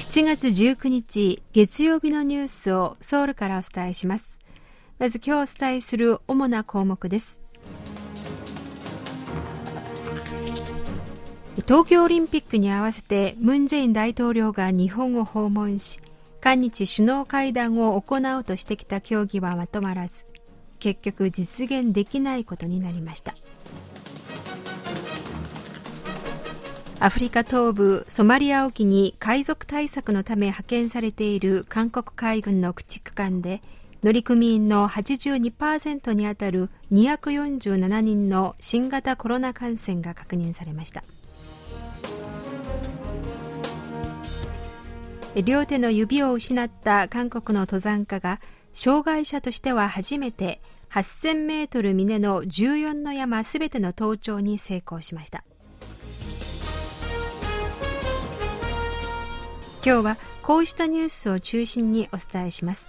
7月19日月曜日のニュースをソウルからお伝えします。まず今日お伝えする主な項目です。東京オリンピックに合わせてムン・ジェイン大統領が日本を訪問し、韓日首脳会談を行うとしてきた協議はまとまらず、結局実現できないことになりました。アフリカ東部ソマリア沖に海賊対策のため派遣されている韓国海軍の駆逐艦で、乗組員の 82% にあたる247人の新型コロナ感染が確認されました。両手の指を失った韓国の登山家が障害者としては初めて8000メートル峰の14の山すべての登頂に成功しました。今日はこうしたニュースを中心にお伝えします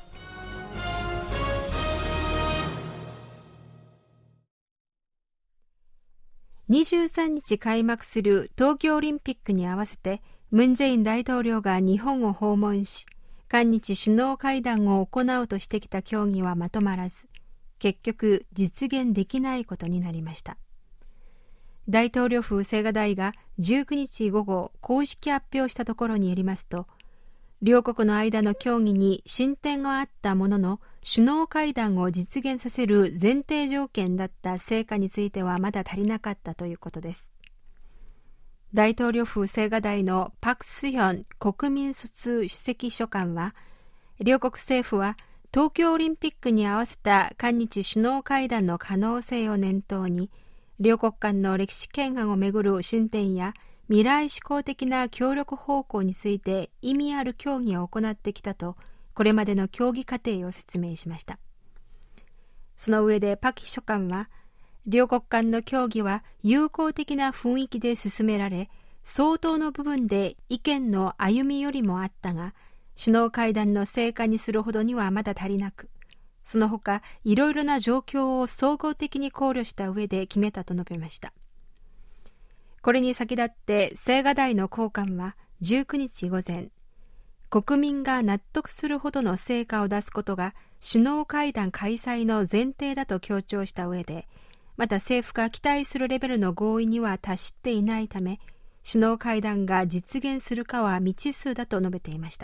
。23日開幕する東京オリンピックに合わせてムン・ジェイン大統領が日本を訪問し、韓日首脳会談を行うとしてきた協議はまとまらず、結局実現できないことになりました。大統領府青瓦台が19日午後公式発表したところによりますと、両国の間の協議に進展があったものの、首脳会談を実現させる前提条件だった成果についてはまだ足りなかったということです。大統領府青瓦台のパク・スヒョン国民疎通首席秘書官は、両国政府は東京オリンピックに合わせた韓日首脳会談の可能性を念頭に、両国間の歴史懸案をめぐる進展や未来志向的な協力方向について意味ある協議を行ってきたと、これまでの協議過程を説明しました。その上でパク秘書官は、両国間の協議は友好的な雰囲気で進められ、相当の部分で意見の歩み寄りもあったが、首脳会談の成果にするほどにはまだ足りなく、その他いろいろな状況を総合的に考慮した上で決めたと述べました。これに先立って青瓦台の高官は19日午前、国民が納得するほどの成果を出すことが首脳会談開催の前提だと強調した上で、また政府が期待するレベルの合意には達していないため、首脳会談が実現するかは未知数だと述べていました。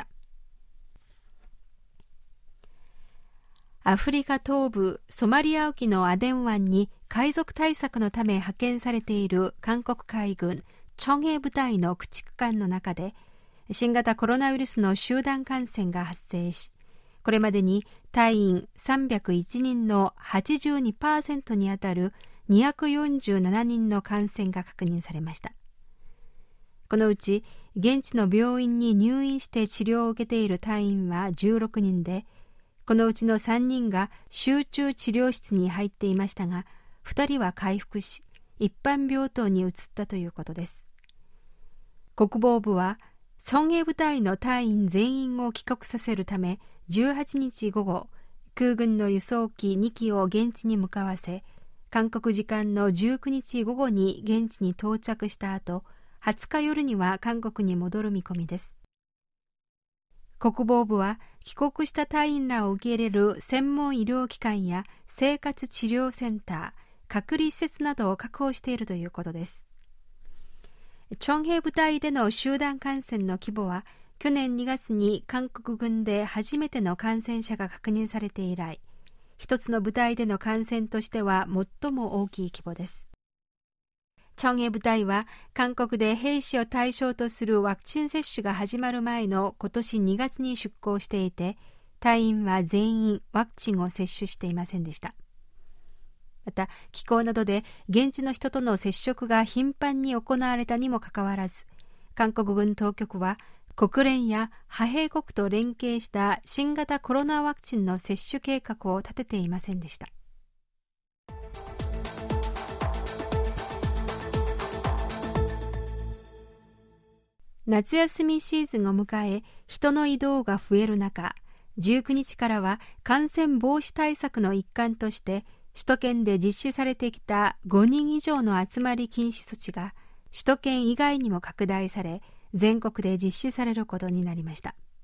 アフリカ東部ソマリア沖のアデン湾に海賊対策のため派遣されている韓国海軍チョンヘ部隊の駆逐艦の中で、新型コロナウイルスの集団感染が発生し、これまでに隊員301人の 82% にあたる247人の感染が確認されました。このうち現地の病院に入院して治療を受けている隊員は16人で、このうちの3人が集中治療室に入っていましたが、2人は回復し、一般病棟に移ったということです。国防部は、チョンヘ部隊の隊員全員を帰国させるため、18日午後、空軍の輸送機2機を現地に向かわせ、韓国時間の19日午後に現地に到着した後、20日夜には韓国に戻る見込みです。国防部は帰国した隊員らを受け入れる専門医療機関や生活治療センター、隔離施設などを確保しているということです。チョンヘ部隊での集団感染の規模は、去年2月に韓国軍で初めての感染者が確認されて以来、一つの部隊での感染としては最も大きい規模です。チョンヘ部隊は韓国で兵士を対象とするワクチン接種が始まる前の今年2月に出港していて、隊員は全員ワクチンを接種していませんでした。また気候などで現地の人との接触が頻繁に行われたにもかかわらず、韓国軍当局は国連や派兵国と連携した新型コロナワクチンの接種計画を立てていませんでした。夏休みシーズンを迎え、人の移動が増える中、19日からは感染防止対策の一環として首都圏で実施されてきた5人以上の集まり禁止措置が首都圏以外にも拡大され、 全国で実施されることになりました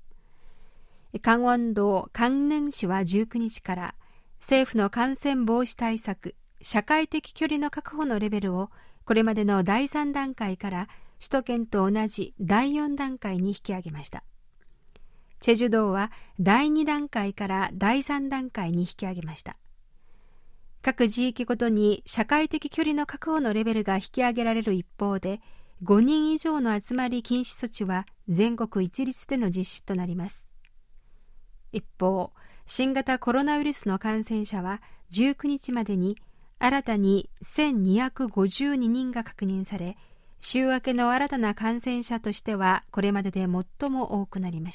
。강원도 강릉시は19日から政府の感染防止対策、社会的距離の確保のレベルをこれまでの第3段階から首都圏と同じ第4段階に引き上げました。チェジュ道は第2段階から第3段階に引き上げました。各地域ごとに社会的距離の確保のレベルが引き上げられる一方で、5人以上の集まり禁止措置は全国一律での実施となります。一方、新型コロナウイルスの感染者は19日までに新たに1252人が確認され、週明けの新たな感染者としてはこれまでで最も多くなりました。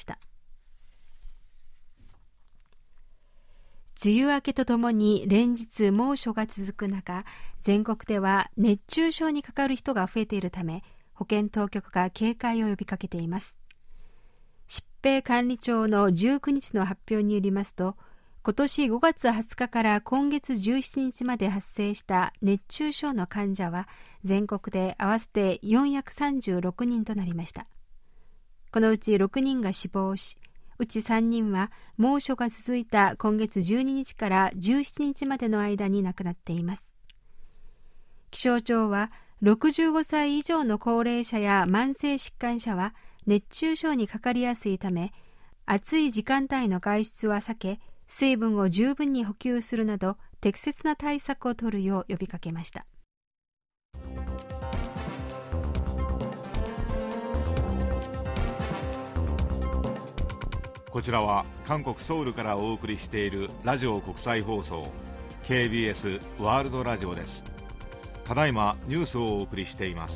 梅雨明けとともに連日猛暑が続く中、全国では熱中症にかかる人が増えているため、保健当局が警戒を呼びかけています。疾病管理庁の19日の発表によりますと、今年5月20日から今月17日まで発生した熱中症の患者は全国で合わせて436人となりました。このうち6人が死亡し、うち3人は猛暑が続いた今月12日から17日までの間に亡くなっています。気象庁は65歳以上の高齢者や慢性疾患者は熱中症にかかりやすいため、暑い時間帯の外出は避け、水分を十分に補給するなど適切な対策を取るよう呼びかけました。 こちらは韓国ソウルからお送りしているラジオ国際放送 KBS ワールドラジオです。ただいまニュースをお送りしています。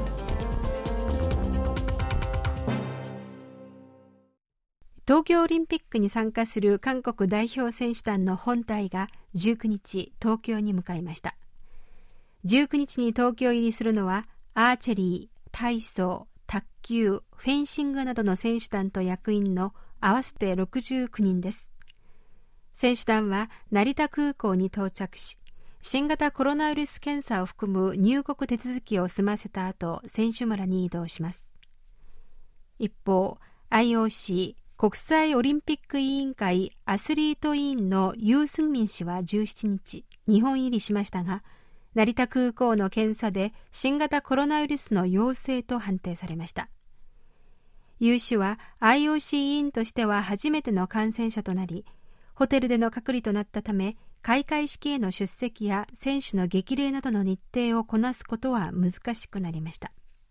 東京オリンピックに参加する韓国代表選手団の本隊が19日東京に向かいました。19日に東京入りするのはアーチェリー、体操、卓球、フェンシングなどの選手団と役員の合わせて69人です。選手団は成田空港に到着し、新型コロナウイルス検査を含む入国手続きを済ませた後、選手村に移動します。一方、IOC 国際オリンピック委員会アスリート委員のユー・スンミン氏は17日、日本入りしましたが、成田空港の検査で新型コロナウイルスの陽性と判定されました。ユー氏は IOC 委員としては初めての感染者となり、ホテルでの隔離となったため、開会式への出席や選手の激励などの日程をこなすことは難しくなりました。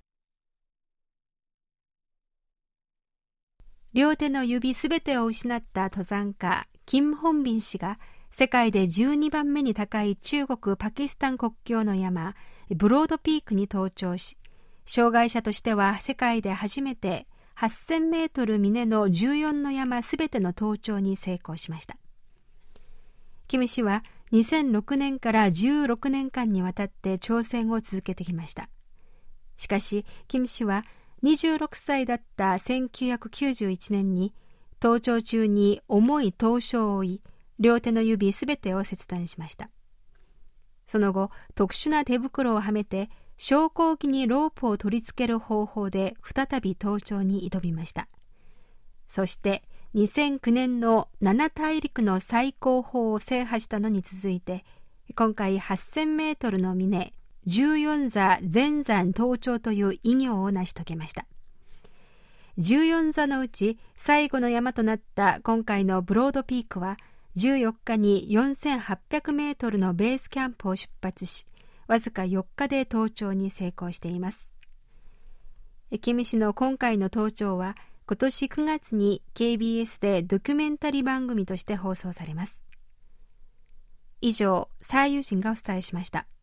両手の指すべてを失った登山家、キム・ホンビン氏が世界で12番目に高い中国・パキスタン国境の山、ブロードピークに登頂し、障害者としては世界で初めて8000メートル峰の14の山すべての登頂に成功しました。キム氏は2006年から16年間にわたって挑戦を続けてきました。しかし、キム氏は26歳だった1991年に登頂中に重い凍傷を負い、両手の指すべてを切断しました。その後、特殊な手袋をはめて昇降機にロープを取り付ける方法で再び登頂に挑みました。そして2009年の7大陸の最高峰を制覇したのに続いて、今回8000メートルの峰14座全山登頂という偉業を成し遂げました。14座のうち最後の山となった今回のブロードピークは、14日に4800メートルのベースキャンプを出発し、わずか4日で登頂に成功しています。キム氏の今回の登頂は、今年9月に KBS でドキュメンタリー番組として放送されます。以上、サーユージンがお伝えしました。